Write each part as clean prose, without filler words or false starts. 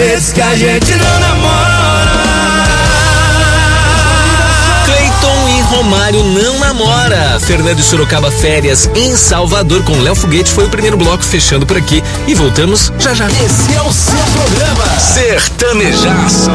vezes que a gente não namora. Cleiton e Romário não namora. Fernando e Sorocaba férias em Salvador com Léo Foguete foi o primeiro bloco, fechando por aqui e voltamos já já. Esse é o seu programa Sertanejaço.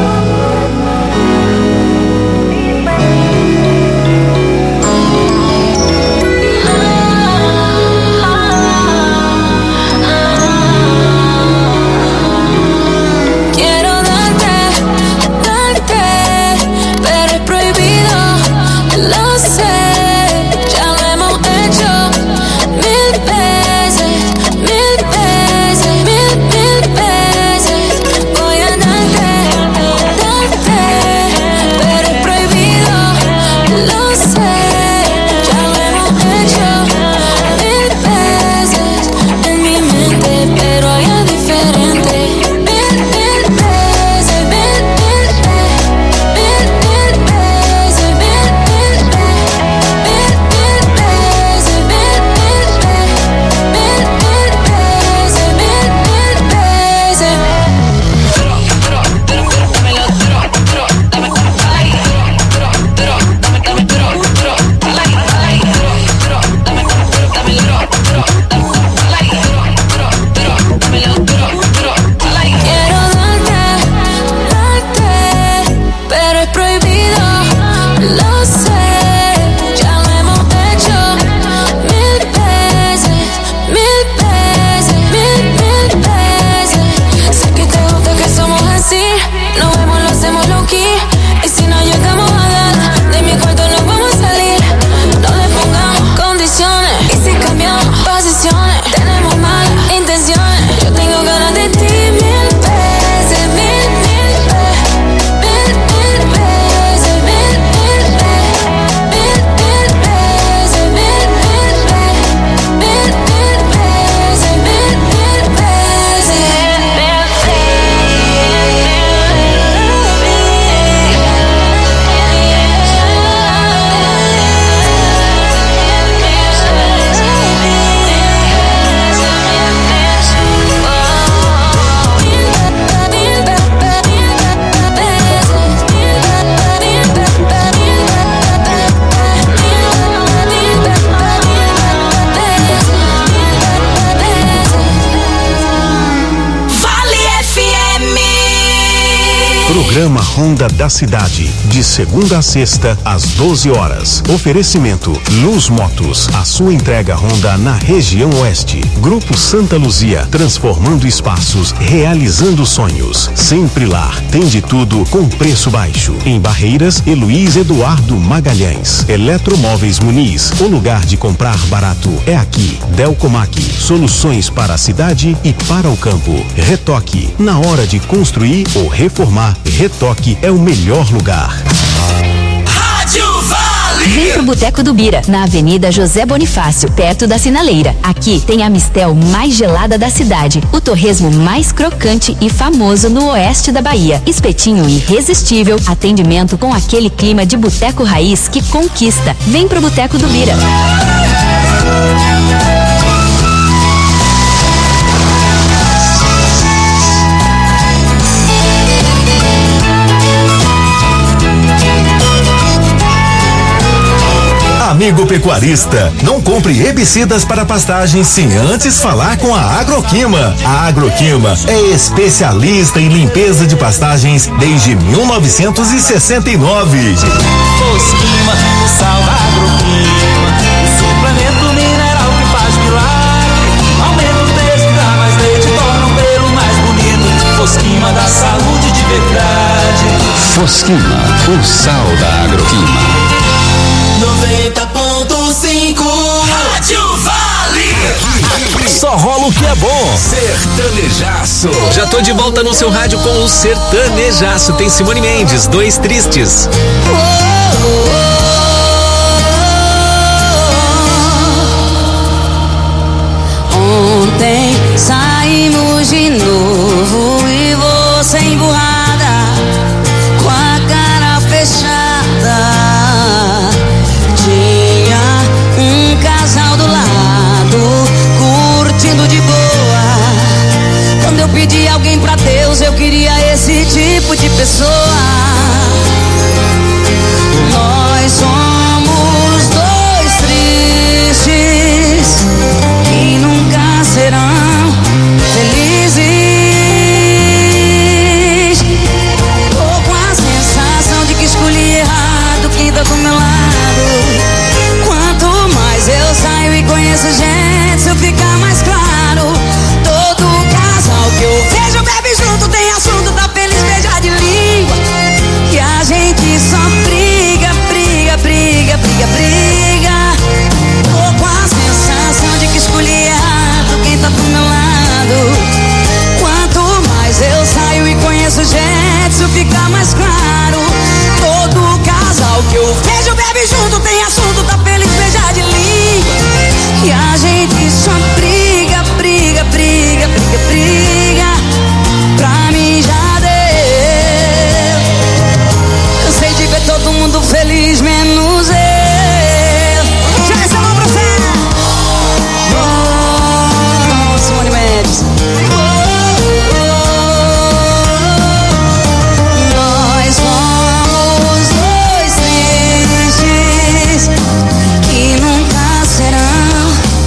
Programa Honda da Cidade, de segunda a sexta, às 12 horas. Oferecimento Luz Motos, a sua entrega Honda na região oeste. Grupo Santa Luzia, transformando espaços, realizando sonhos. Sempre Lar, tem de tudo com preço baixo. Em Barreiras, Luiz Eduardo Magalhães. Eletromóveis Muniz, o lugar de comprar barato é aqui. Delcomac, soluções para a cidade e para o campo. Retoque, na hora de construir ou reformar, Retoque é o melhor lugar. Rádio Vale. Vem pro Boteco do Bira, na Avenida José Bonifácio, perto da Sinaleira. Aqui tem a mistel mais gelada da cidade, o torresmo mais crocante e famoso no oeste da Bahia. Espetinho irresistível, atendimento com aquele clima de boteco raiz que conquista. Vem pro Boteco do Bira. Amigo pecuarista, não compre herbicidas para pastagens sem antes falar com a Agroquima. A Agroquima é especialista em limpeza de pastagens desde 1969. Fosquima, sal da Agroquima, o suplemento mineral que faz milagre. Aumenta o texto, dá mais leite, torna o pelo mais bonito. Fosquima da saúde de verdade. Fosquima, o sal da Agroquima. 90.5 Rádio Vale. Só rola o que é bom. Sertanejaço. Já tô de volta no seu rádio com o Sertanejaço. Tem Simone Mendes, Dois Tristes. Ontem saímos de novo e você emburrada, com a cara fechada. Tinha um casal do lado, curtindo de boa. Quando eu pedi alguém pra Deus, eu queria esse tipo de pessoa. Nós somos dois tristes que nunca serão felizes. Tô com a sensação de que escolhi errado quem tá do meu lado. Quanto mais eu saio e conheço gente, isso fica mais claro. Todo casal que eu vejo bebe junto, tem assunto, tá feliz, beija de língua. E a gente só briga, briga, briga, briga, briga. Tô com a sensação de que escolhi errado quem tá do meu lado. Quanto mais eu saio e conheço gente, isso fica mais claro. Todo casal que eu vejo bebe junto, tem assunto, tá feliz, beija de língua. E a gente só briga, briga, briga, briga, briga. Pra mim já deu. Cansei de ver todo mundo feliz, menos eu. Já essa mão pra você. Oh, Simone Mendes. Nós somos dois tristes que nunca serão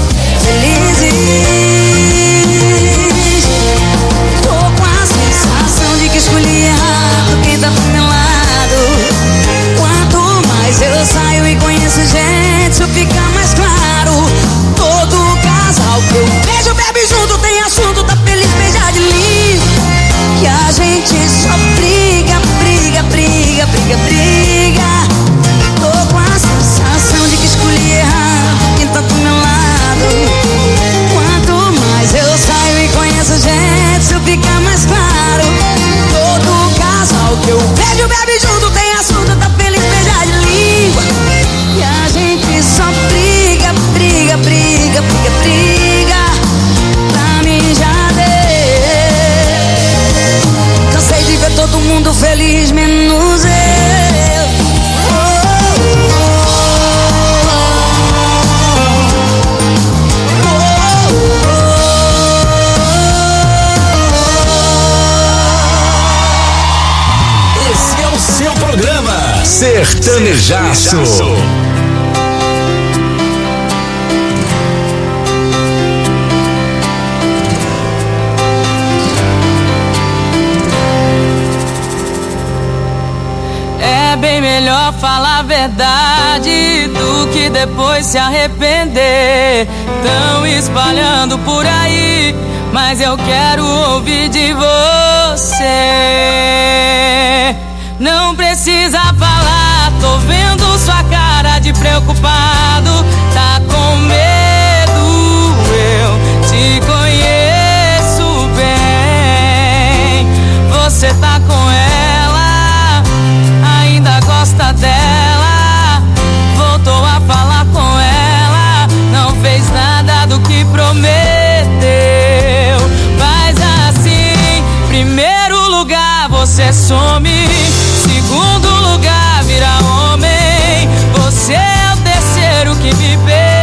felizes. Tô com a sensação de que escolhi errado quem tá do meu lado. Quanto mais eu saio e conheço gente, isso fica mais claro. Todo casal que eu vejo bebe junto, tem assunto, tá feliz, beija de língua. Que a gente só briga, briga, briga, briga, briga. Tô com a sensação de que escolhi errado quem tá do meu lado. Quanto mais eu saio e conheço gente, isso fica mais claro. Todo casal que eu vejo bebe junto, tem assunto, tá feliz, beija de língua. E a gente só briga, briga, briga, briga, briga. Pra mim já deu. Cansei de ver todo mundo feliz, menos eu. Esse é o seu programa Sertanejaço. É bem melhor falar a verdade do que depois se arrepender. Tão espalhando por aí, mas eu quero ouvir de você. Não precisa falar, tô vendo sua cara de preocupado. Tá com medo, eu te conheço bem. Você tá com ela, ainda gosta dela. Voltou a falar com ela, não fez nada do que prometeu. Faz assim, primeiro lugar você some, segundo lugar vira homem. Você é o terceiro que me perdeu.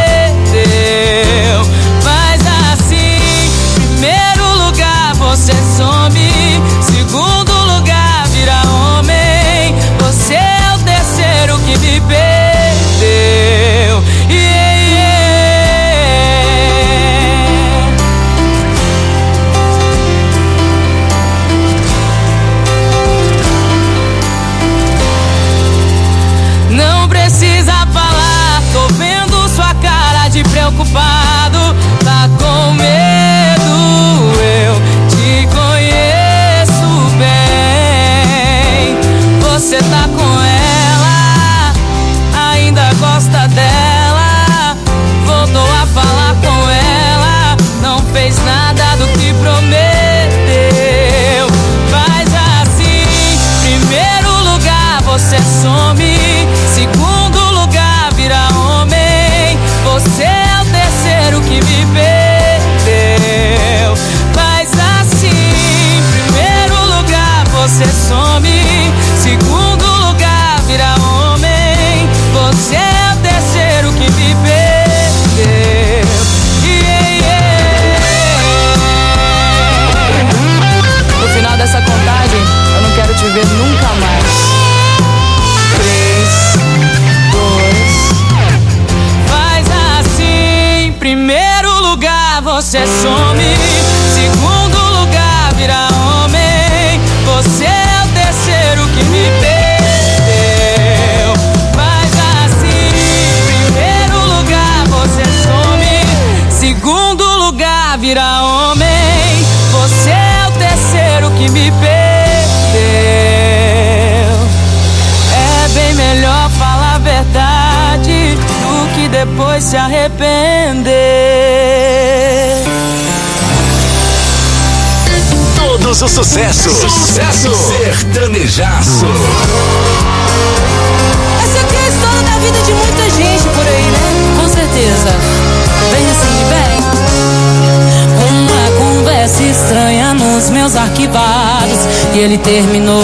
você some. Segundo lugar, vira homem. Você é o terceiro que me perdeu. Faz assim. Primeiro lugar, você some. Segundo lugar, vira homem. Você é o terceiro que me perdeu. É bem melhor falar a verdade do que depois se arrepender. Todos os sucessos. Sucesso sertanejaço. Essa aqui é a história da vida de muita gente por aí, né? Com certeza. Bem assim, bem. Uma conversa estranha nos meus arquivados e ele terminou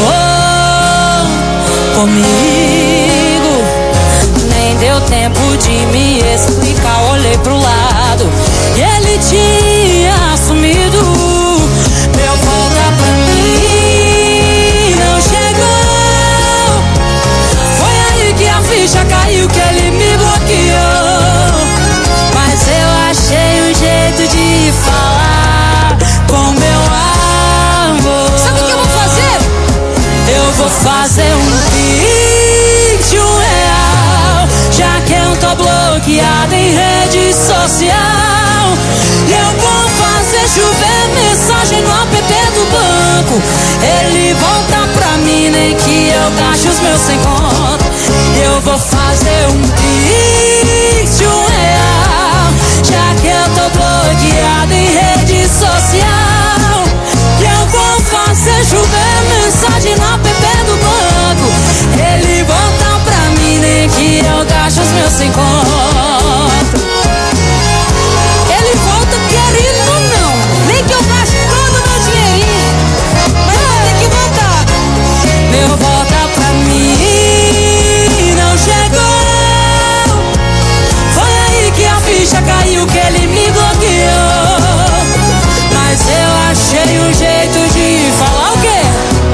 comigo. Nem deu tempo de me explicar, olhei pro lado e ele tinha assumido. Meu volta pra mim não chegou. Foi aí que a ficha caiu, que ele me bloqueou. Mas eu achei um jeito de falar com meu amor. Sabe o que eu vou fazer? Eu vou fazer um pix de R$1, já que eu tô bloqueada em rede social. E eu vou fazer chover mensagem no app do banco. Ele volta pra mim, nem que eu gaste os meus 100 conto. Eu vou fazer um pix de R$1, já que eu tô bloqueada em rede social. E eu vou fazer chover mensagem no app do banco. Ele volta pra mim, nem que eu gaste os meus 100 conto. Ele volta querendo ou não, nem que eu gaste todo o meu dinheirinho, mas vai ter que voltar. Meu volta pra mim não chegou. Foi aí que a ficha caiu, que ele me bloqueou. Mas eu achei um jeito de falar o quê?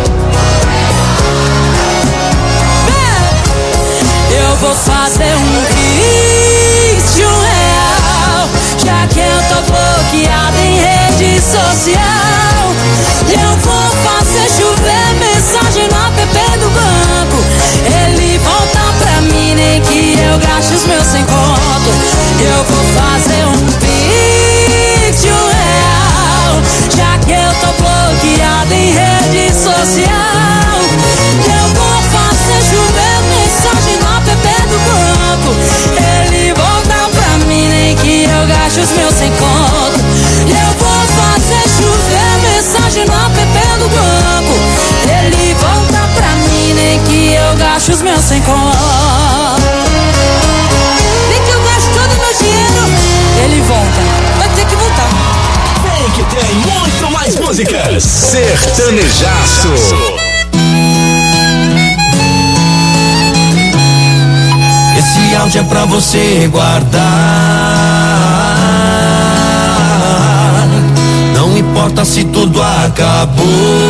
Eu vou fazer um pix de R$1, já que eu tô bloqueada em rede social. E eu vou fazer chover mensagem no app do banco. Ele volta pra mim, nem que eu gaste os meus 100 conto. Eu vou fazer um pix de R$1, já que eu tô bloqueada em rede social. E eu vou fazer chover mensagem no app do banco. Ele volta pra mim, nem que eu gaste os meus 100 conto. E eu vou fazer chover mensagem no app do banco. Ele volta pra mim, nem que eu gaste os meus 100 conto. Nem que eu gaste todo o meu dinheiro. Ele volta, vai ter que voltar. Vem que tem muito mais músicas. Sertanejaço. Esse áudio é pra você guardar. Não importa se tudo acabou.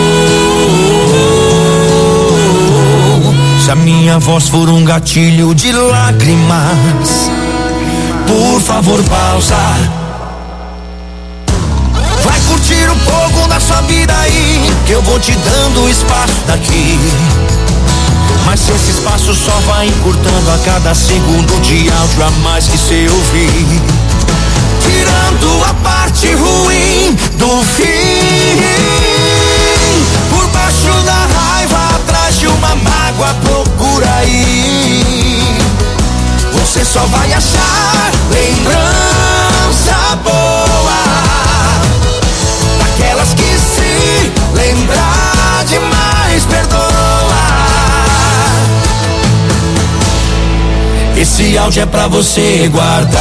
Se a minha voz for um gatilho de lágrimas, por favor pausa. Vai curtir um pouco da sua vida aí, que eu vou te dando espaço daqui. Mas esse espaço só vai encurtando a cada segundo de áudio a mais que cê ouvir, tirando a parte ruim do fim. Por baixo da raiva, atrás de uma mágoa, procura aí. Você só vai achar lembrança boa, daquelas que se lembrar demais perdoa. Esse áudio é pra você guardar.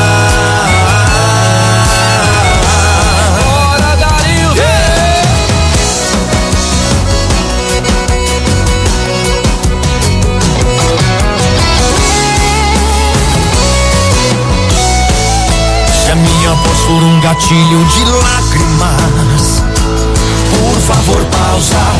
Bora, Dario! Se a minha voz for um gatilho de lágrimas, por favor pausa.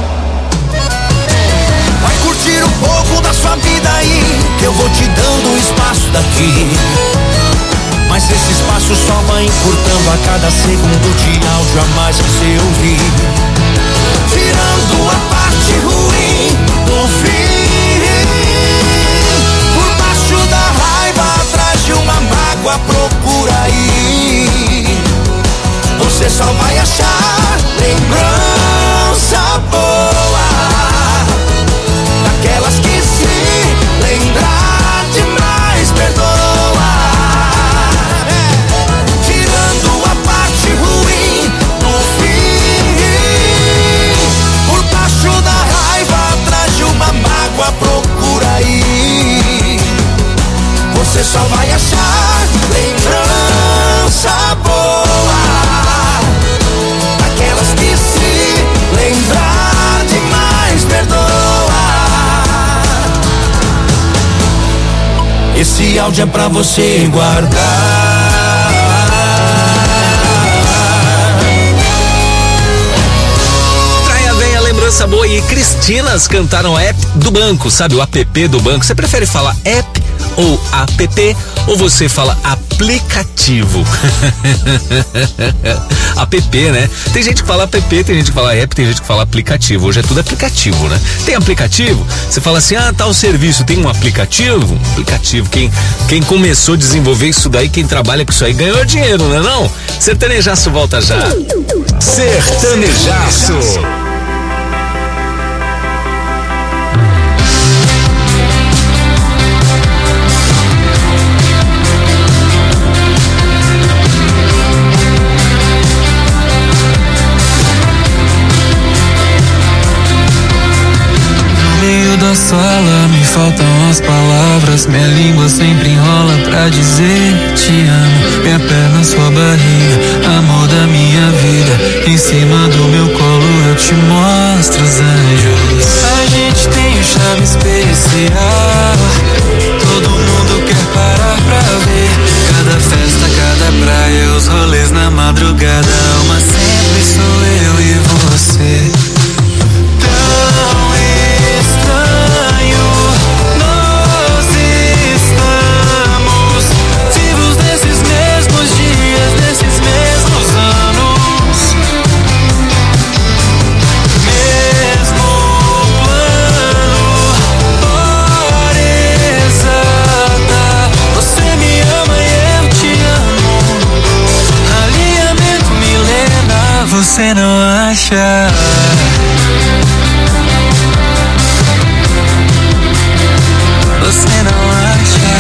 Vai curtir um pouco da sua vida aí, que eu vou te dando espaço daqui. Mas esse espaço só vai encurtando a cada segundo de áudio a mais que você ouvir. Tirando a parte ruim do fim. Por baixo da raiva, atrás de uma mágoa, procura aí. Você só vai achar lembrança boa, daquelas que se lembrar demais perdoa. Tirando a parte ruim do fim. Por baixo da raiva, atrás de uma mágoa, procura aí. Você só vai achar lembrança boa, daquelas que se lembrar demais perdoa. Esse áudio é pra você guardar. Praia Venha, lembrança boa. E Cristinas cantaram app do banco, sabe? O app do banco. Você prefere falar app ou app? Ou você fala aplicativo? App, né? Tem gente que fala app, tem gente que fala app, tem gente que fala aplicativo. Hoje é tudo aplicativo, né? Tem aplicativo, você fala assim, tal serviço tem um aplicativo? Aplicativo, quem começou a desenvolver isso daí, quem trabalha com isso aí ganhou dinheiro, né não? Sertanejaço volta já. Sertanejaço. Da sala me faltam as palavras, minha língua sempre enrola pra dizer te amo. Minha perna, sua barriga, amor da minha vida. Em cima do meu colo eu te mostro os anjos. A gente tem um charme especial, todo mundo quer parar pra ver. Cada festa, cada praia, os rolês na madrugada. Uma sempre sou eu e você. Você não acha? Você não acha?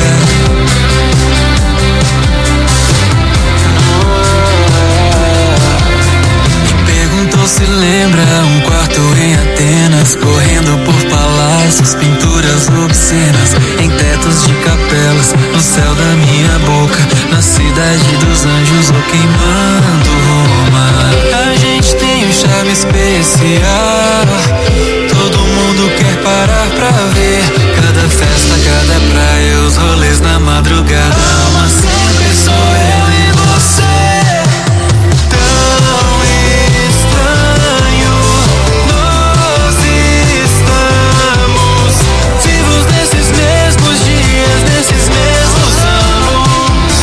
Me perguntou se lembra um quarto em Atenas, correndo por palácios, pinturas obscenas, em tetos de capelas, no céu da minha boca, na cidade dos anjos ou queimando Roma. A gente tem um charme especial, todo mundo quer parar pra ver. Cada festa, cada praia, os rolês na madrugada. Mas sempre sou eu e você. Tão estranho, nós estamos vivos nesses mesmos dias, nesses mesmos anos.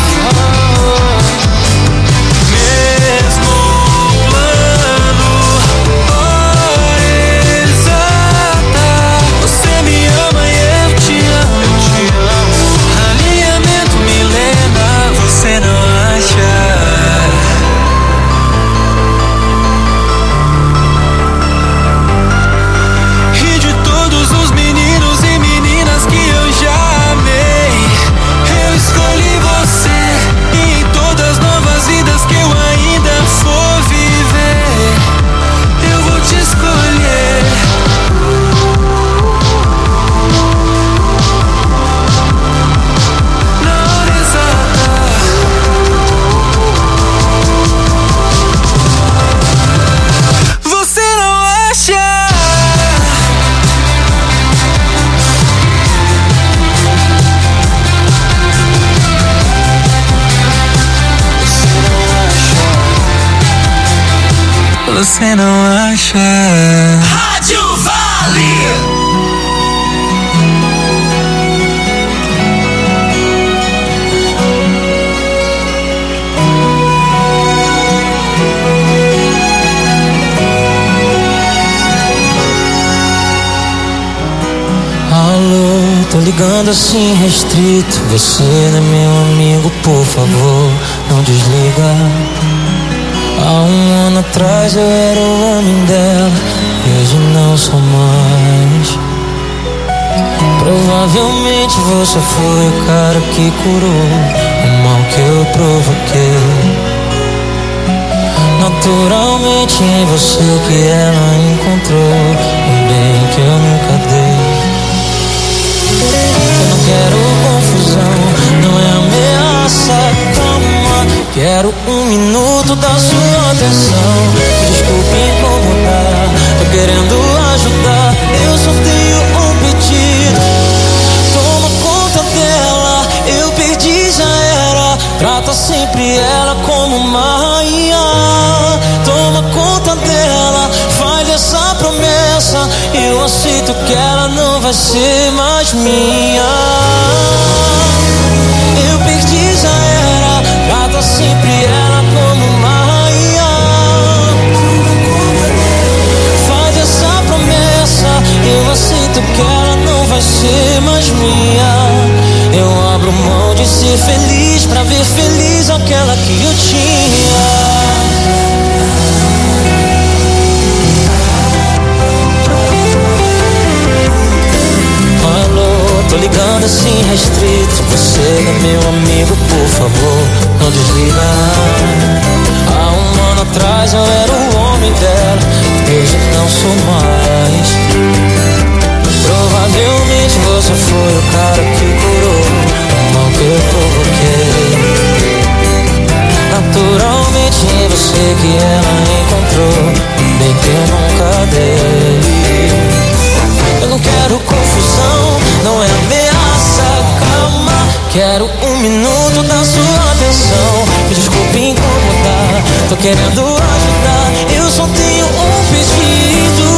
Mesmo plano, hora exata. Você me ama e eu te amo. Alinhamento milenar, você não acha? E de todos os meninos e meninas que eu já amei, eu escolhi você. E em todas as novas vidas que eu ainda for viver, eu vou te escolher. Na hora exata. Você não acha? Você não acha? Rádio Vale. ligando assim restrito. Você não é meu amigo, por favor, não desliga. Há um ano atrás eu era o homem dela, e hoje não sou mais. Provavelmente você foi o cara que curou o mal que eu provoquei. Naturalmente em você que ela encontrou um bem que eu nunca dei. Eu não quero confusão, não é ameaça, calma. Quero um minuto da sua atenção. Desculpe incomodar, tô querendo ajudar. Eu só tenho um pedido, toma conta dela. Eu perdi, já era. Trata sempre ela como uma rainha. Toma conta dela, faz essa promessa. Eu aceito que ela não vai ser mais minha. Eu perdi, já era. Trata sempre ela como uma rainha. Faz essa promessa. Eu aceito que ela não vai ser mais minha. Eu abro mão de ser feliz pra ver feliz aquela que eu tinha. Tô ligando assim restrito. Você é meu amigo, por favor, não desliga. Há um ano atrás eu era o homem dela, hoje não sou mais. Provavelmente você foi o cara que curou o mal que eu provoquei. Naturalmente em você que ela encontrou um bem que eu nunca dei. Eu não quero confusão, não é ameaça, calma. Quero um minuto da sua atenção. Me desculpe incomodar, tô querendo ajudar. Eu só tenho um pedido.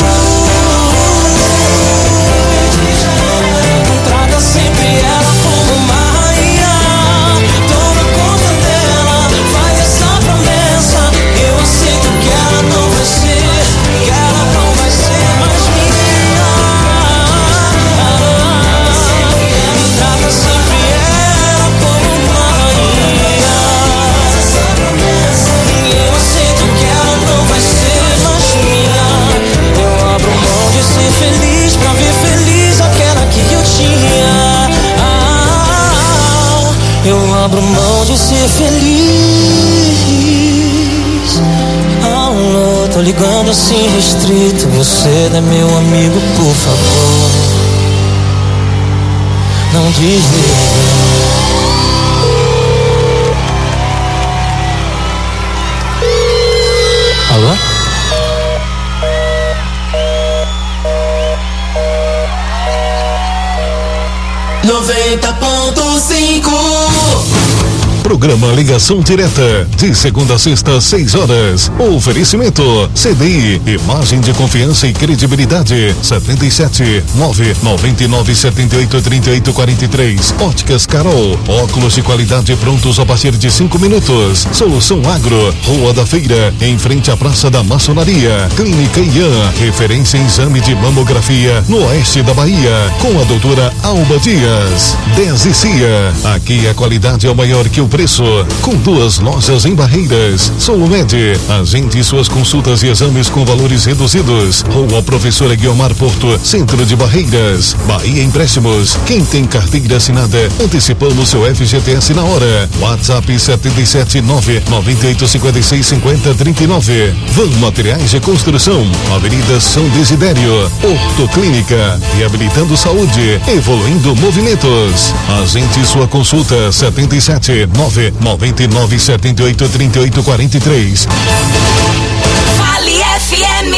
Traga sempre ela como uma rainha. Toma conta dela, faz essa promessa. Eu aceito que ela não vai ser, que ela não vai ser mais minha. Feliz pra ver feliz aquela que eu tinha. Eu abro mão de ser feliz. Alô, tô ligando assim restrito. Você não é meu amigo, por favor, não desliga. Alô? 90.5. Programa Ligação Direta, de segunda a sexta, 6 horas. Oferecimento CDI, imagem de confiança e credibilidade. 77 999 78 38 43. Óticas Carol, óculos de qualidade prontos a partir de 5 minutos. Solução Agro, Rua da Feira, em frente à Praça da Maçonaria. Clínica Ian, referência em exame de mamografia no oeste da Bahia, com a doutora Alba Dias. 10 e Cia, aqui a qualidade é maior que o preço, com 2 lojas em Barreiras. Solumed, agende suas consultas e exames com valores reduzidos. Rua Professora Guiomar Porto, centro de Barreiras. Bahia Empréstimos, quem tem carteira assinada, antecipando seu FGTS na hora. WhatsApp 779 98 56 50 39. Van Materiais de Construção, Avenida São Desidério. Ortoclínica, reabilitando saúde, evoluindo movimentos. Agende sua consulta 77 999 78 38 43. Vale FM.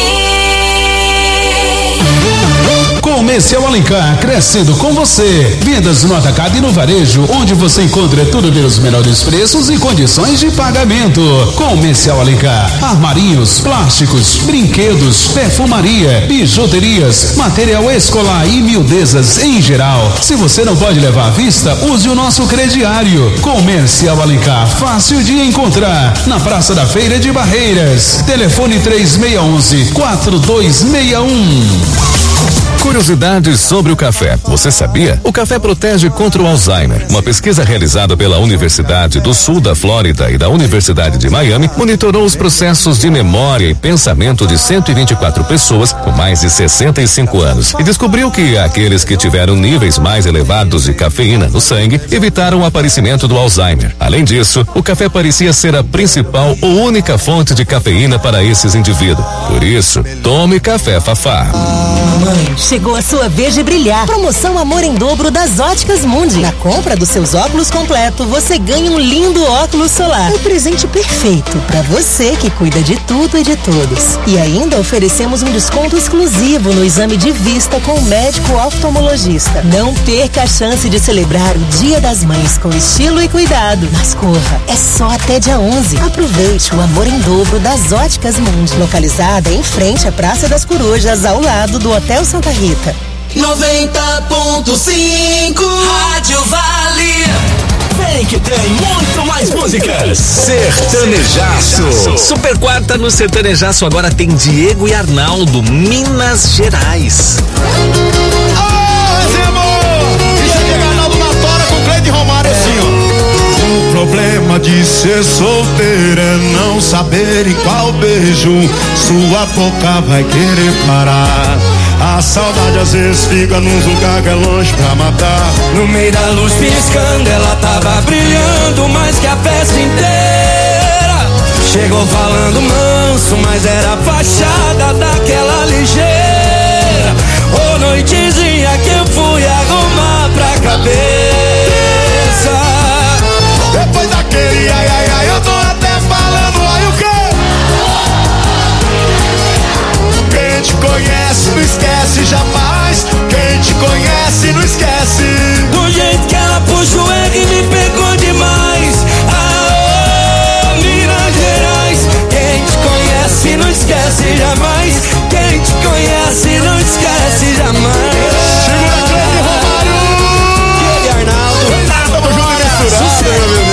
Comercial Alencar, crescendo com você. Vendas no atacado e no varejo, onde você encontra tudo pelos menores preços e condições de pagamento. Comercial Alencar, armarinhos, plásticos, brinquedos, perfumaria, bijuterias, material escolar e miudezas em geral. Se você não pode levar à vista, use o nosso crediário. Comercial Alencar, fácil de encontrar, na Praça da Feira de Barreiras. Telefone 3611-4261. Curiosidades sobre o café. Você sabia? O café protege contra o Alzheimer. Uma pesquisa realizada pela Universidade do Sul da Flórida e da Universidade de Miami monitorou os processos de memória e pensamento de 124 pessoas com mais de 65 anos e descobriu que aqueles que tiveram níveis mais elevados de cafeína no sangue evitaram o aparecimento do Alzheimer. Além disso, o café parecia ser a principal ou única fonte de cafeína para esses indivíduos. Por isso, tome café Fafá. Mamãe, chegou a sua vez de brilhar. Promoção Amor em Dobro das Óticas Mundi. Na compra dos seus óculos completo, você ganha um lindo óculos solar. Um presente perfeito para você que cuida de tudo e de todos. E ainda oferecemos um desconto exclusivo no exame de vista com o médico oftalmologista. Não perca a chance de celebrar o Dia das Mães com estilo e cuidado. Mas corra, é só até dia 11. Aproveite o Amor em Dobro das Óticas Mundi. Localizada em frente à Praça das Corujas, ao lado do Hotel Santa Rita. 90.5 Rádio Vale. Vem que tem muito mais músicas. Sertanejaço. Super quarta no Sertanejaço agora tem Diego e Arnaldo, Minas Gerais. Diego Arnaldo na tora com Cleide Romário assim, ó. O problema de ser solteiro é não saber em qual beijo sua boca vai querer parar. A saudade às vezes fica num lugar que é longe pra matar. No meio da luz piscando, ela tava brilhando mais que a festa inteira. Chegou falando manso, mas era a fachada daquela ligeira. Ô noitezinha que eu fui arrumar pra cabeça. Depois daquele ai ai ai, eu tô até falando ai o quê? Quem te conhece não esquece jamais. Quem te conhece não esquece. Do jeito que ela puxa o R me pegou demais. Ah, Minas Gerais. Quem te conhece não esquece jamais. Quem te conhece não esquece jamais. Segura Cleide Romário. Diego Arnaldo. Tamo junto e misturado, meu bebê.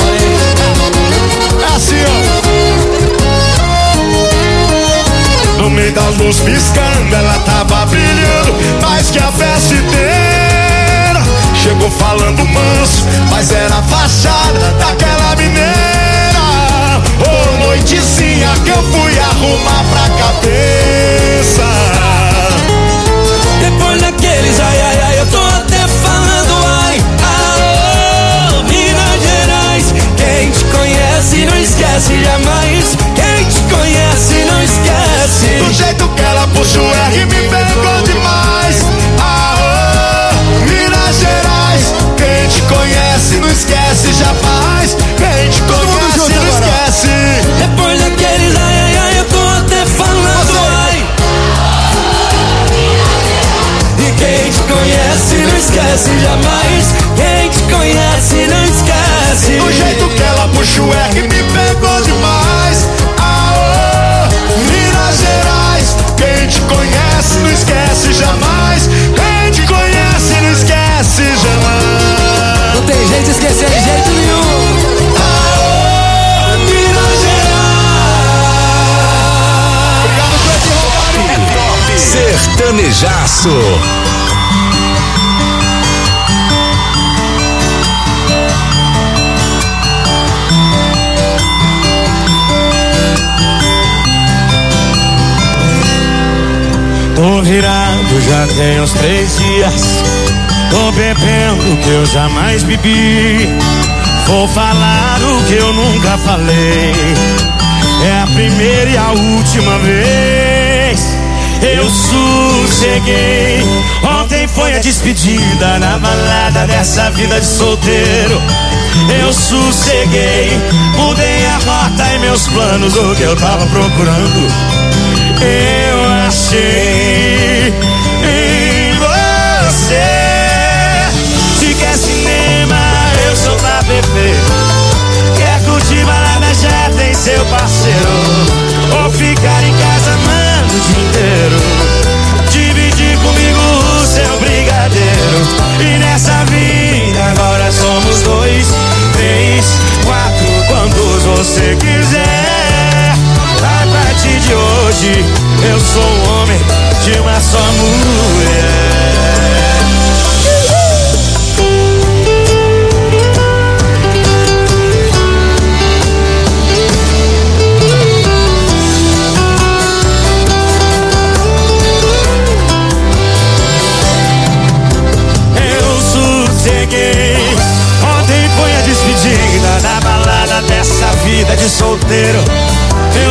É assim, ó. No meio das luzes piscando, ela tava brilhando mais que a festa inteira. Chegou falando manso, mas era a fachada daquela mineira. Ô noitezinha que eu fui arrumar pra cabeça. Depois daqueles ai ai ai, eu tô até falando ai. Alô, Minas Gerais. Quem te conhece não esquece jamais. Quem te conhece não esquece. Do jeito que ela puxa o R me pegou demais. Aô, Minas Gerais. Quem te conhece não esquece jamais. Quem te conhece não esquece. Depois daqueles ai ai ai, eu tô até falando ai. E quem te conhece não esquece jamais. Quem te conhece não esquece. Do jeito que ela puxa o R me pegou demais. Aô, Minas Gerais. Quem te conhece não esquece jamais. Quem te conhece não esquece jamais. Não tem jeito de esquecer de jeito nenhum. Aô, Minas Gerais. Sertanejaço. Tô virado, já tem uns 3 dias. Tô bebendo o que eu jamais bebi. Vou falar o que eu nunca falei. É a primeira e a última vez. Eu sosseguei. Ontem foi a despedida na balada dessa vida de solteiro. Eu sosseguei. Mudei a rota e meus planos, o que eu tava procurando eu achei em você. Se quer cinema, eu sou pra beber. Quer curtir balada, já tem seu parceiro. Ou ficar em casa, mano, o dia inteiro. Dividir comigo o seu brigadeiro. E nessa vida agora somos 2, 3, 4, quantos você quiser. A partir de hoje eu sou um homem de uma só mulher.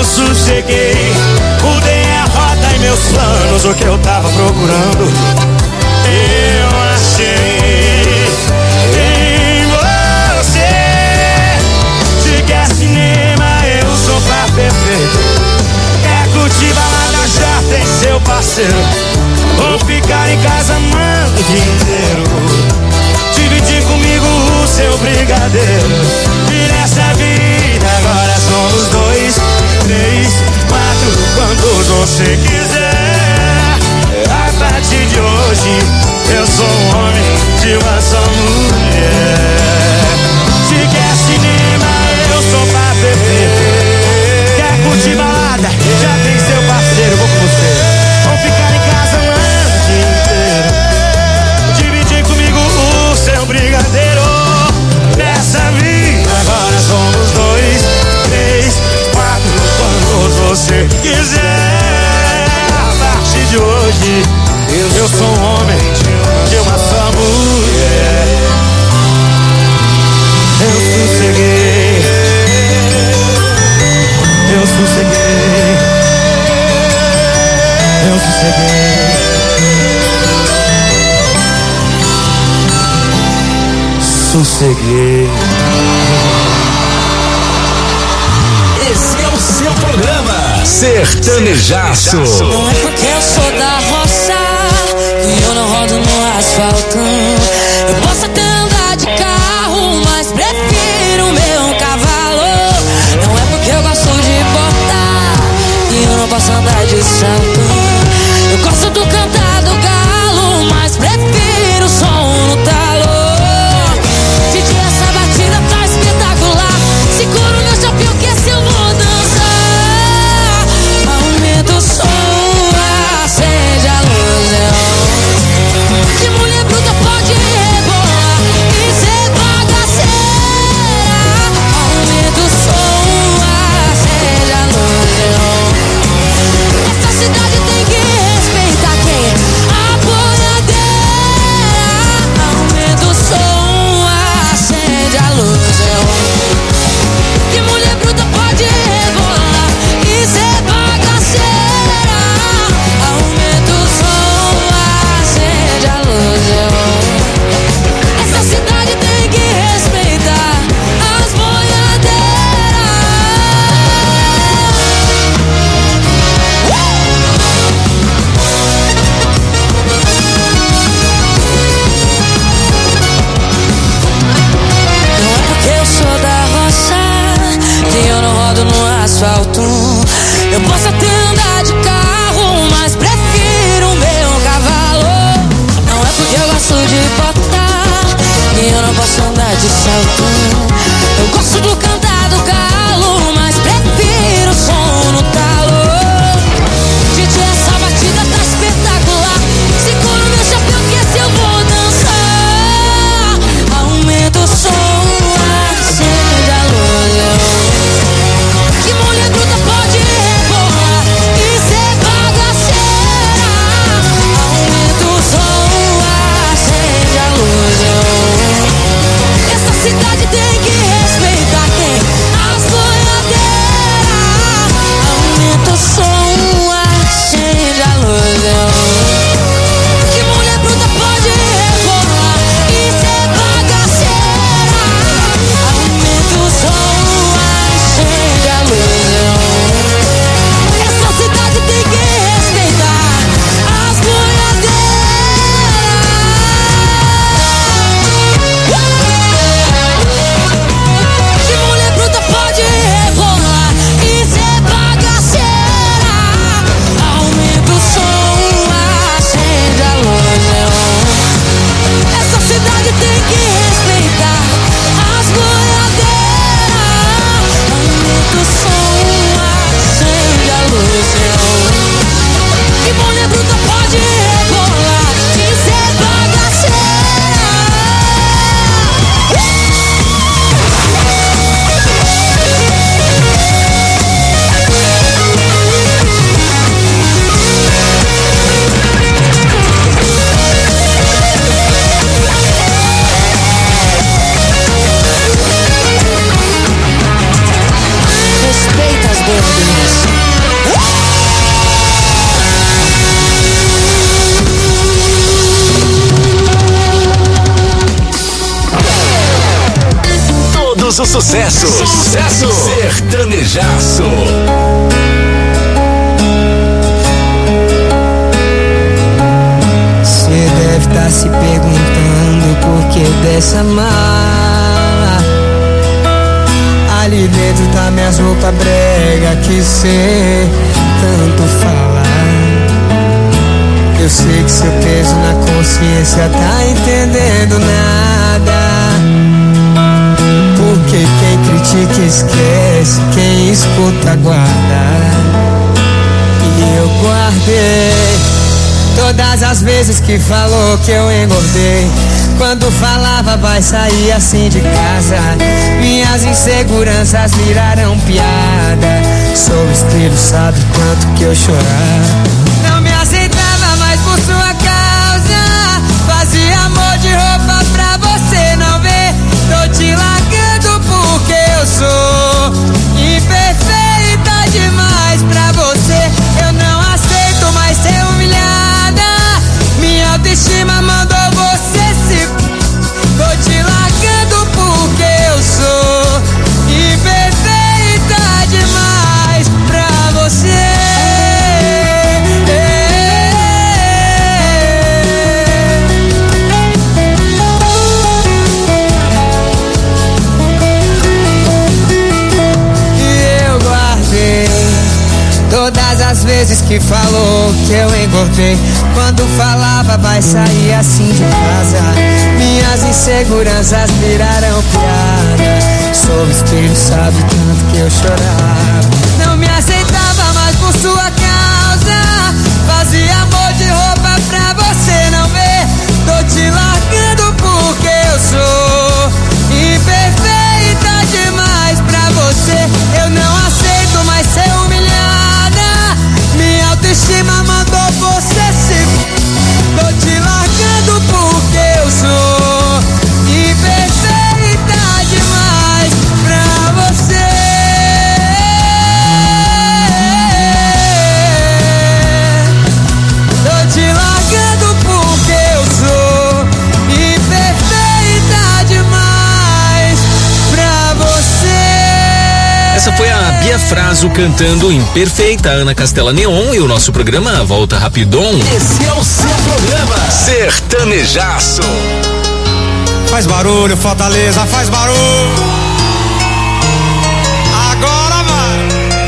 eu sosseguei. Mudei a rota e meus planos, o que eu tava procurando eu achei em você. Se quer cinema, eu sou pra perfeito. Quer curtir balada, já tem seu parceiro. Vou ficar em casa amando o dia inteiro. Dividir comigo o seu brigadeiro. E nessa vida agora somos 2, 3, 4, quantos você quiser. A partir de hoje eu sou um homem de uma só mulher. Se quer cinema, eu sou pra perfeito. Quer curtir balada, já tem seu parceiro, vou com você. Vou ficar em casa o dia inteiro. Dividir comigo o seu brigadeiro. Nessa vida agora somos 2, 3, 4, quantos você quiser. A partir de hoje eu sou um homem de uma só mulher. Eu sosseguei. Eu sosseguei. Eu sosseguei. Sosseguei. Esse é o seu programa Sertanejaço. Não é porque eu sou da roça que eu não rodo no asfalto. Eu posso até andar de carro, mas prefiro o meu cavalo. Não é porque eu gosto de botar que eu não posso andar de salto. Eu gosto do cantar do galo, mas prefiro o som no talo. De dia essa batida tá espetacular. Seguro meu chapéu que esse eu vou dançar. Aumenta o som, acende a luz. De mulher bruta pode rebolar e ser bagaceira. Aumenta o som, acende a luz. Essa cidade tem que respeitar quem é a boiadeira. Aumenta o som, acende a luz. Que mulher bruta pode rebolar e ser bagaceira. Aumenta o som, acende a luz. Essa cidade tem que respeitar as boiadeiras. Não é porque eu sou da roça que eu não rodo no asfalto. Eu posso até andar de carro, mas prefiro o meu cavalo. Não é porque eu gosto de botar que eu não posso andar de salto. Eu gosto do cantar do galo, mas prefiro o som no talo. DJ, essa batida tá espetacular. Seguro meu chapéu que esse eu vou dançar. Aumenta o som, acende a luz. Que mulher bruta pode rebolar sucesso. Sucesso. Sertanejaço. Você deve estar se perguntando por que dessa mala. Ali dentro tá minhas roupas brega que cê tanto fala. Eu sei que seu peso na consciência tá entendendo nada. Porque quem critica esquece, quem escuta guarda. E eu guardei todas as vezes que falou que eu engordei. Quando falava vai sair assim de casa, minhas inseguranças viraram piada. Sou espelho, sabe quanto que eu chorava. Não me aceitava mais por sua causa. Fazia amor de roupa pra você não ver. Tô te largando porque eu sou imperfeita demais pra você. Eu não aceito mais ser humilhada. Minha autoestima mandou você se... Tô te largando porque eu sou imperfeita demais pra você. Todas as vezes que falou que eu engordei. Quando falava vai sair assim de casa, minhas inseguranças viraram piada. Sou espelho, sabe tanto que eu chorava. Não me aceitava mais por sua causa. Fazia amor de roupa pra você não ver. Tô te largando porque eu sou imperfeita demais pra você. Eu não aceito mais ser humilhada. Minha autoestima mandou você se... Tô te largando porque eu sou imperfeita demais pra você. Tô te largando porque eu sou imperfeita demais pra você. Essa foi a Bia Fraso cantando Imperfeita. Ana Castela Neon e o nosso programa volta rapidão. Esse é o seu programa Sertanejaço. Faz barulho, Fortaleza, faz barulho. Agora vai.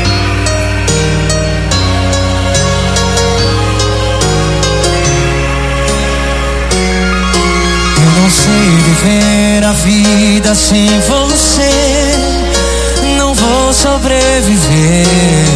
Eu não sei viver a vida sem você. Não vou sobreviver.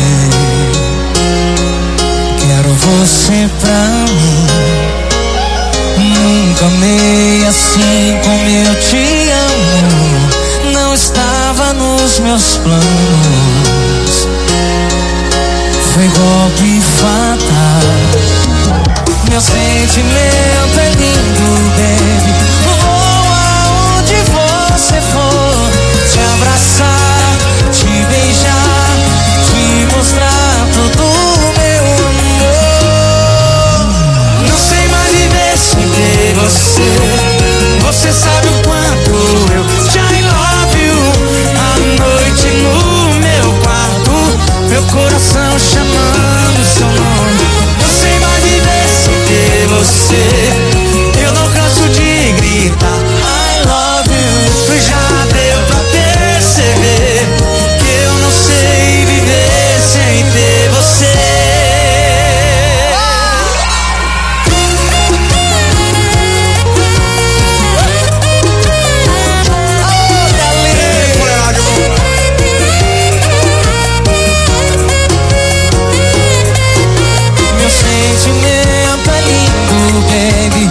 Quero você pra mim. Nunca amei assim como eu te amo. Não estava nos meus planos. Foi golpe fatal. Meu sentimento é lindo, baby. Vou aonde você for. Te abraçar, te beijar, te mostrar todo o meu amor. Não sei mais viver sem ter você. Você sabe o quanto eu te love you. À noite no meu quarto, meu coração chamando seu nome. Não sei mais viver sem ter você. Eu não canso de gritar I love you. Já deu pra perceber que eu não sei viver sem ter você. Meu sentimento é lindo, baby.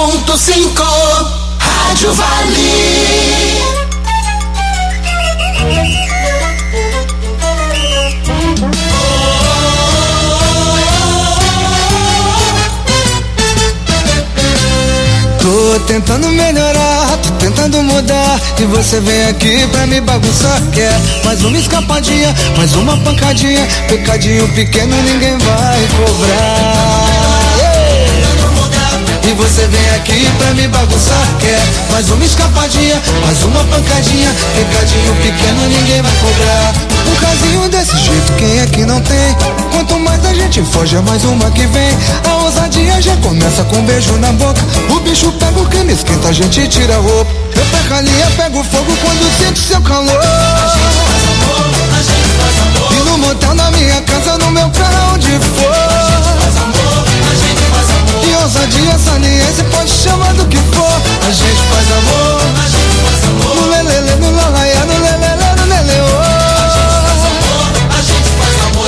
Rádio Vale. Tô tentando melhorar, tô tentando mudar, e você vem aqui pra me bagunçar. Quer mais uma escapadinha, mais uma pancadinha, pecadinho pequeno ninguém vai cobrar. E você vem aqui pra me bagunçar. Quer mais uma escapadinha, mais uma pancadinha, pecadinho pequeno ninguém vai cobrar. Um casinho desse jeito quem é que não tem? Quanto mais a gente foge é mais uma que vem. A ousadia já começa com um beijo na boca. O bicho pega o clima, esquenta, a gente tira a roupa. Eu pego a linha, pego fogo quando sinto seu calor. A gente faz amor, a gente faz amor. E no motel, na minha casa, no meu carro, onde for. A gente faz amor, a gente faz amor. E ousadia, saliência, pode chamar do que for. A gente faz amor, a gente faz amor. No lelele, no lalaia, no lelele, no leleô. A gente faz amor, a gente faz amor.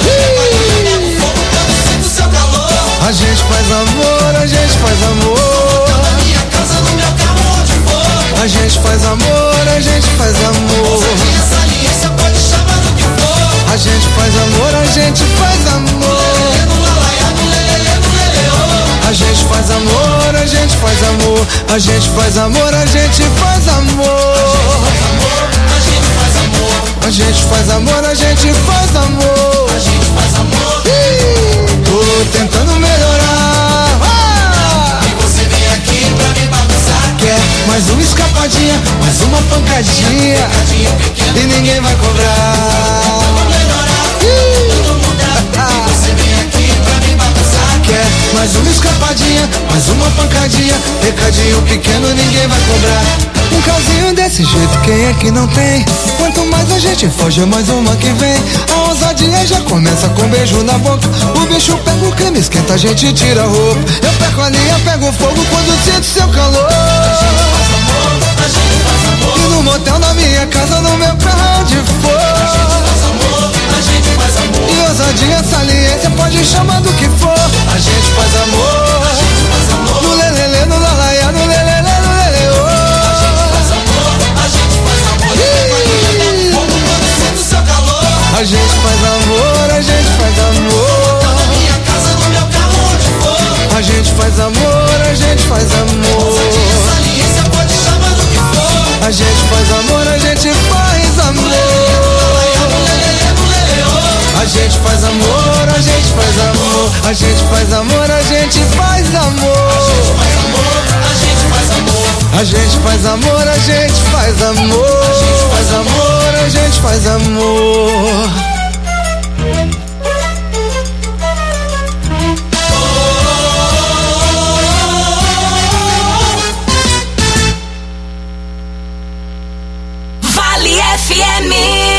A gente faz amor, a gente faz amor. Na minha casa, no meu carro, onde for. A gente faz amor, a gente faz amor. Ousadia, saliência, pode chamar do que for. A gente faz amor, a gente faz amor. No lalaia, no lelele, no leleô. A gente faz amor, a gente faz amor. A gente faz amor, a gente faz amor. A gente faz amor, a gente faz amor. A gente faz amor, a gente faz amor. Tô tentando melhorar. E você vem aqui pra me bagunçar. Quer mais uma escapadinha, mais uma pancadinha, e ninguém vai cobrar. E você vem aqui pra me bagunçar. Quer mais uma escapadinha, mais uma pancadinha, pecadinho pequeno ninguém vai cobrar. Um casinho desse jeito quem é que não tem? Quanto mais a gente foge é mais uma que vem. A ousadia já começa com um beijo na boca. O bicho pega o clima, esquenta, a gente tira a roupa. Eu pego a linha, pego fogo quando sinto seu calor. A gente faz amor, a gente faz amor. E no motel, na minha casa, no meu carro, onde for. A gente faz amor, a gente faz amor. E ousadia, saliência, pode chamar do que for. A gente faz amor, a gente faz amor. No lelele, no lalaia, no lelele, no leleô. A gente faz amor, a gente faz amor. A gente faz amor, a gente faz amor. Na minha casa, no meu carro, onde for. A gente faz amor, a gente faz amor. Ousadia, saliência, pode chamar do que for. A gente faz amor, a gente faz amor. A gente faz amor, a gente faz amor. A gente faz amor, a gente faz amor. A gente faz amor, a gente faz amor. A gente faz amor, a gente faz amor. A gente faz amor. Vale FM.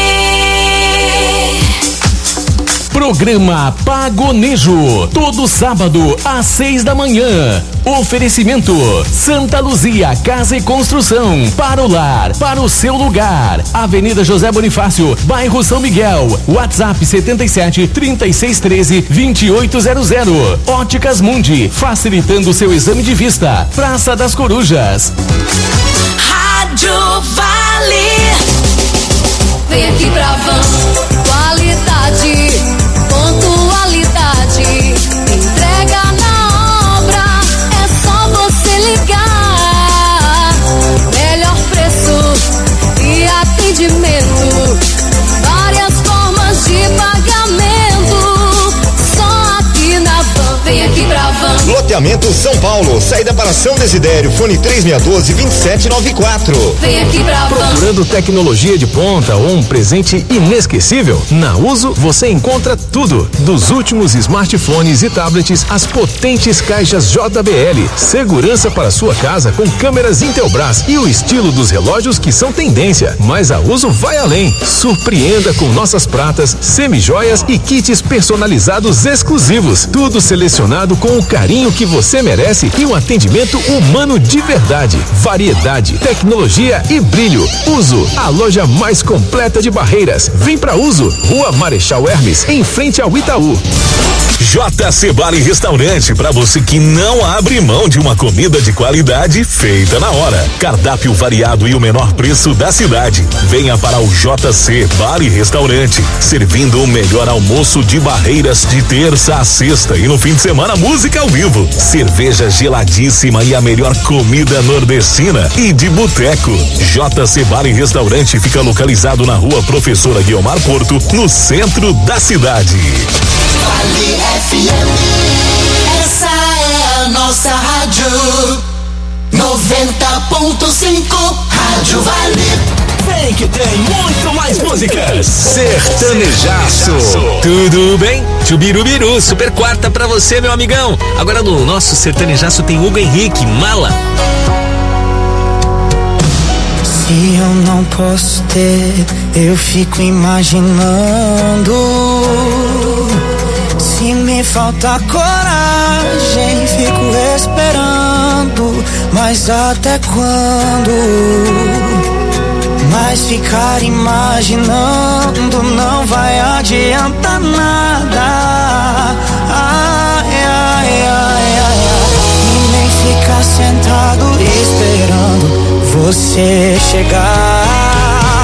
Programa Pagonejo, todo sábado às 6 da manhã. Oferecimento Santa Luzia Casa e Construção, para o lar, para o seu lugar. Avenida José Bonifácio, bairro São Miguel. WhatsApp 77 3613 2800. Óticas Mundi, facilitando seu exame de vista. Praça das Corujas. Rádio Vale. Vem aqui pra Van, qualidade, pontualidade, entrega na obra, é só você ligar. Melhor preço e atendimento, várias formas de pagamento, só aqui na Van. Vem aqui pra Van. Loteamento São Paulo, saída para São Desidério, fone 3612-2794. Vem aqui pra Van. Procurando tecnologia de ponta ou um presente inesquecível? Na Uso você encontra tudo. Dos últimos smartphones e tablets, as potentes caixas JBL, segurança para sua casa com câmeras Intelbras e o estilo dos relógios que são tendência. Mas a Uso vai além. Surpreenda com nossas pratas, semijoias e kits personalizados exclusivos. Tudo selecionado com o carinho que você merece e um atendimento humano de verdade. Variedade, tecnologia e brilho. Uso, a loja mais completa de Barreiras. Vem pra Uso, Rua Marechal Hermes, em frente ao Itaú. JC Bar e Restaurante, para você que não abre mão de uma comida de qualidade feita na hora. Cardápio variado e o menor preço da cidade. Venha para o JC Bar e Restaurante, servindo o melhor almoço de Barreiras de terça a sexta e no fim de semana música ao vivo, cerveja geladíssima e a melhor comida nordestina e de boteco. JC Bar e Restaurante fica localizado na Rua Professora Guiomar Porto, no centro da cidade. Vale FM, essa é a nossa rádio 90.5, Rádio Vale. Vem que tem muito mais músicas. Sertanejaço. Tudo bem? Tchubirubiru, super quarta pra você, meu amigão. Agora no nosso Sertanejaço tem Hugo Henrique, Mala. Se eu não posso ter, eu fico imaginando. Se me falta coragem, fico esperando. Mas até quando? Mas ficar imaginando não vai adiantar nada. Ai, ai, ai, ai. E nem ficar sentado esperando você chegar.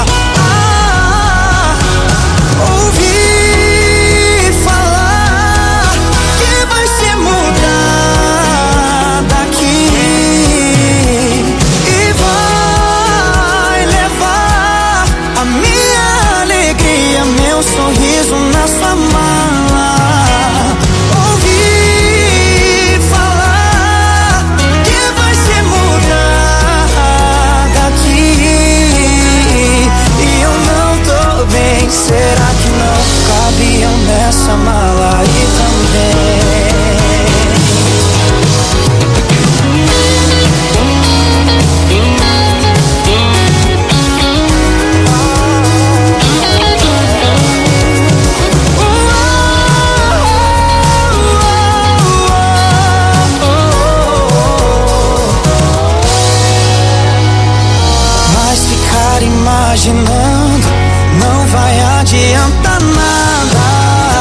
Ouvi falar que vai se mudar daqui e vai levar a minha alegria, meu sorriso na sua mala. Ouvi falar que vai se mudar daqui e eu não tô bem. Será que não cabiam nessa mala aí também? Mas ficar imaginando não vai adiantar nada.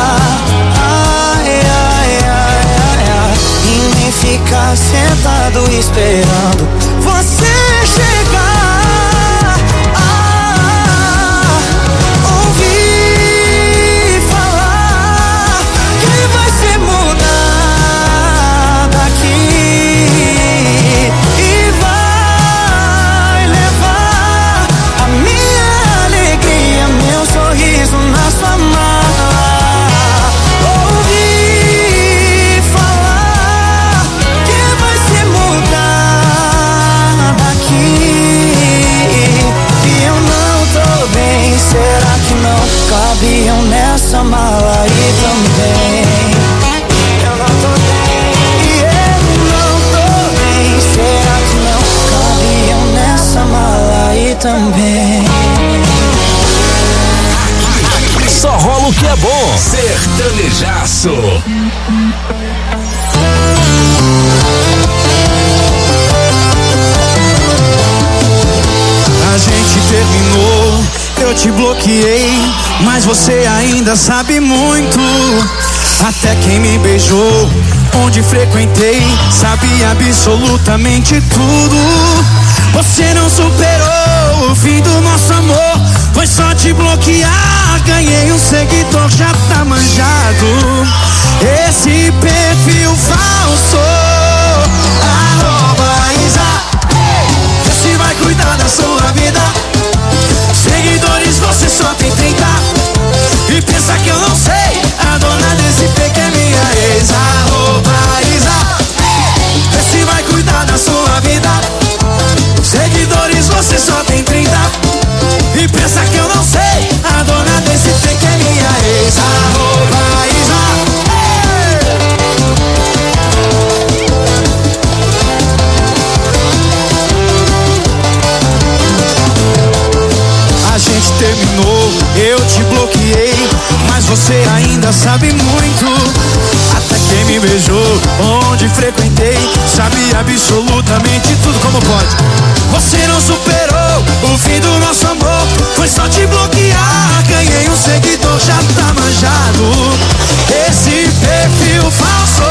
Ai, ai, ai, ai, ai. E nem ficar sentado esperando você chegar. Ouvi falar que vai se mudar daqui e vai levar a minha alegria, meu sorriso na sua mala. Ouvi falar que vai se mudar daqui e eu não tô bem. Será que não cabiam nessa mala aí também? Eu não tô bem e eu não tô bem. Será que não cabiam nessa mala aí também? Só rola o que é bom. Sertanejaço. A gente terminou, eu te bloqueei, mas você ainda sabe muito. Até quem me beijou, onde frequentei, sabia absolutamente tudo. Você não superou o fim do nosso amor, foi só te bloquear. Ganhei um seguidor, já tá manjado. Esse perfil falso, @Isa, você vai cuidar da sua vida. Seguidores você só tem 30 e pensa que eu não sei. A dona desse pique é minha ex. @Isa, você vai cuidar da sua vida. Seguidores você só tem 30 e pensa que eu não sei. A dona desse pique é minha ex. @Isa. A gente terminou, eu te bloqueei, mas você ainda sabe muito. Até quem me beijou, onde frequentei, sabia absolutamente tudo. Como pode? Você não superou o fim do nosso amor, foi só te bloquear. Ganhei um seguidor, já tá manjado. Esse perfil falso.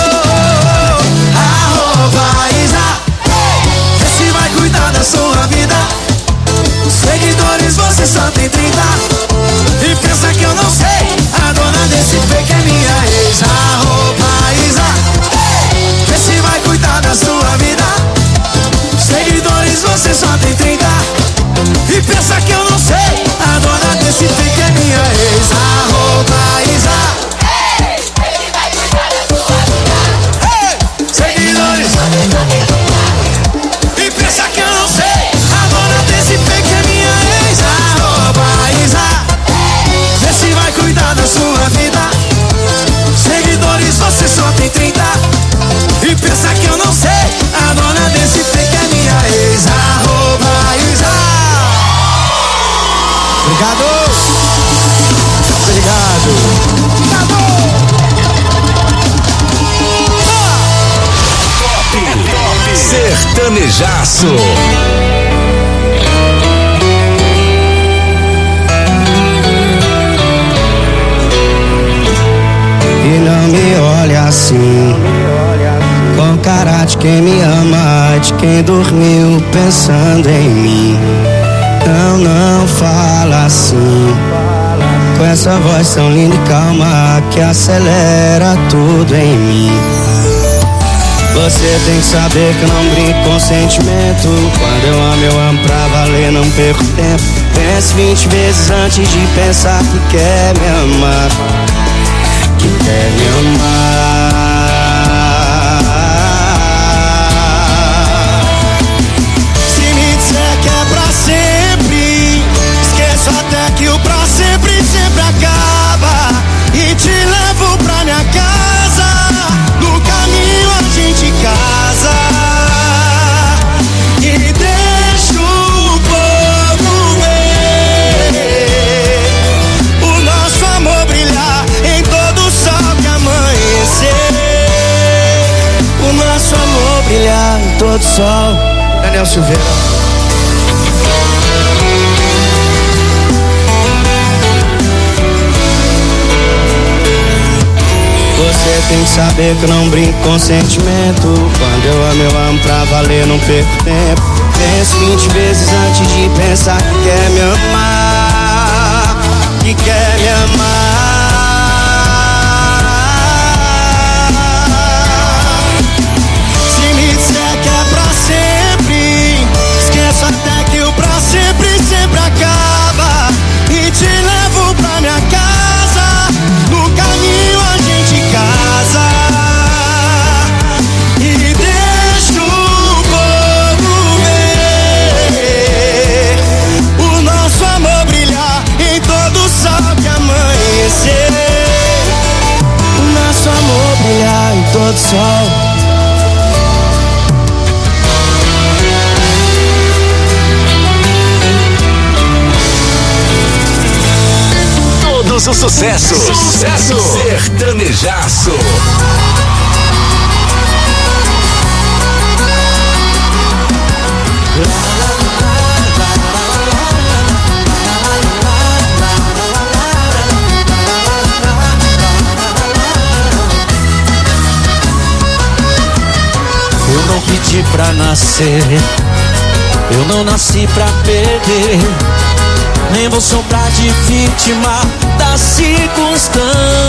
@Isa, vê se vai cuidar da sua vida. Seguidores você só tem 30. E pensa que eu não sei, a dona desse fake é minha ex. @Isa, vê se vai cuidar da sua vida. Seguidores você só tem 30. E pensa que eu não sei, a dona desse fake é minha ex. @Isa, ele vai cuidar da sua vida. Seguidores. E pensa que eu não sei, a dona desse fake é minha ex. @Isa, vê se vai cuidar da sua vida. Seguidores você só tem 30. E pensa que eu não sei, a dona desse fake é minha ex. @Isa. Obrigado. Obrigado. Top Sertanejaço. E não me olha assim, com cara de quem me ama, de quem dormiu pensando em mim. Não, não fala assim, com essa voz tão linda e calma que acelera tudo em mim. Você tem que saber que eu não brinco com sentimento. Quando eu amo pra valer, não perco tempo. Pense 20 vezes antes de pensar que quer me amar, que quer me amar. Se me disser que é pra sempre, esqueço até que o pra sempre sempre acaba. E te levo pra minha casa, no caminho a gente casa. E deixa o povo ver o nosso amor brilhar em todo sol que amanhecer. O nosso amor brilhar em todo sol. Daniel Silveira. Você tem que saber que eu não brinco com sentimento. Quando eu amo pra valer, não perco tempo. Pense 20 vezes antes de pensar que quer me amar, que quer me amar. Se me disser que é pra sempre, esqueço até que o pra sempre sempre acaba. E te levo pra minha casa, no caminho a gente casa. E deixa o povo ver o nosso amor brilhar em todo sol que amanhecer. O nosso amor brilhar em todo sol. Todos os sucessos. Sucesso. Sertanejaço. Eu não pedi pra nascer, eu não nasci pra perder. Nem vou sobrar de vítima das circunstâncias.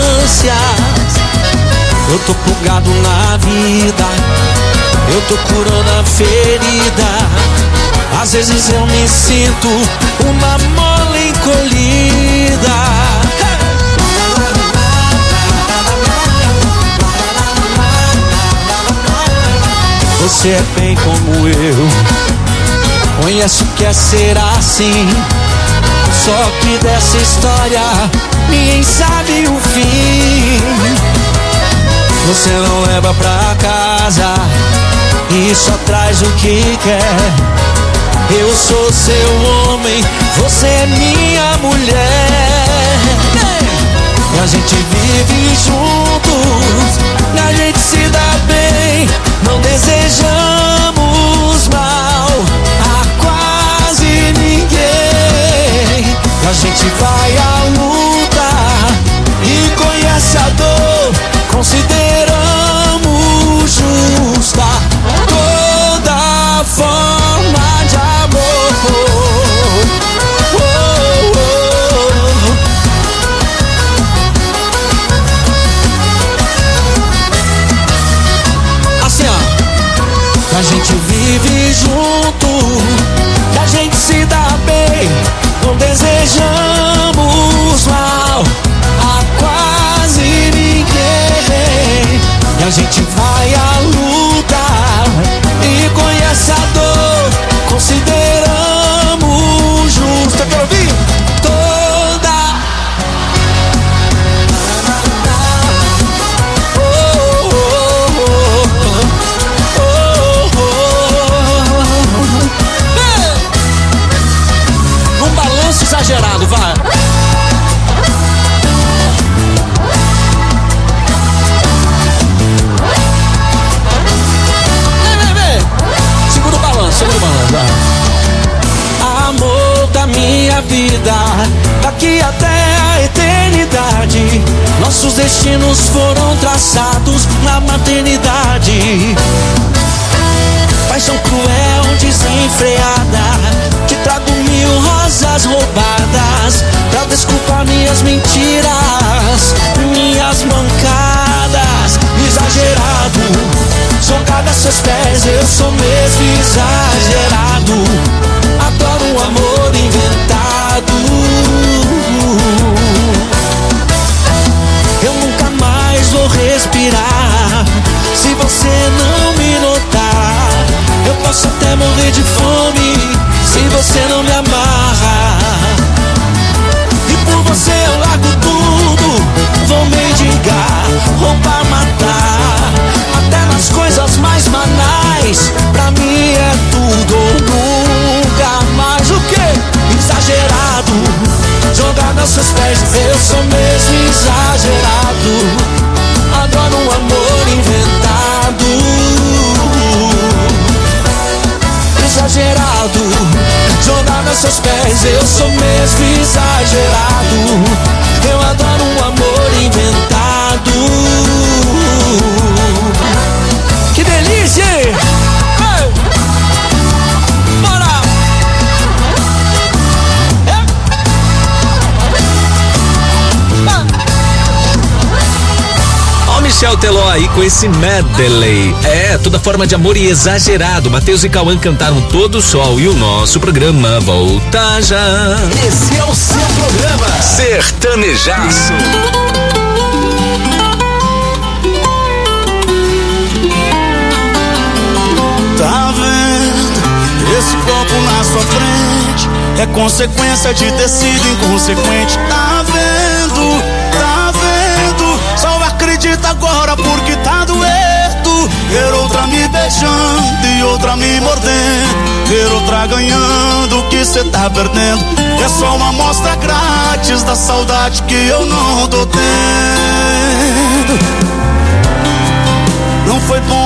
Eu tô plugado na vida, eu tô curando a ferida. Às vezes eu me sinto uma mole encolhida. Você é bem como eu, conhece o que é ser assim. Só que dessa história ninguém sabe o fim. Você não leva pra casa e só traz o que quer. Eu sou seu homem, você é minha mulher. E a gente vive juntos, e a gente se dá bem. Não desejamos mal a quase ninguém. A gente vai à luta e conhece a dor com minha vida, daqui até a eternidade. Nossos destinos foram traçados na maternidade. Paixão cruel, desenfreada, te trago 1000 rosas roubadas pra desculpar minhas mentiras, minhas mancadas. Exagerado, jogado a seus pés, eu sou mesmo exagerado. Adoro um amor inventado. Eu nunca mais vou respirar se você não me notar. Eu posso até morrer de fome se você não me amarra. E por você eu largo tudo, vou mendigar, roubar, matar, até nas coisas mais banais. Pra mim é tudo ou nunca mais. O que? Exagerado, jogado aos seus pés, eu sou mesmo exagerado. Adoro um amor inventado. Exagerado, jogado aos seus pés, eu sou mesmo exagerado. Eu adoro um amor inventado. Que delícia! Hey! Bora! Ó, Michel Teló aí com esse medley. É, toda forma de amor e exagerado. Matheus e Cauã cantaram Todo Sol e o nosso programa volta já. Esse é o seu programa Sertanejaço. Tá vendo? Esse copo na sua frente é consequência de ter sido inconsequente. Tá vendo? Tá vendo? Só acredita agora porque tá doendo. Ver outra me beijando e outra me mordendo. Ver outra ganhando o que cê tá perdendo. É só uma amostra grátis da saudade que eu não tô tendo. Não foi bom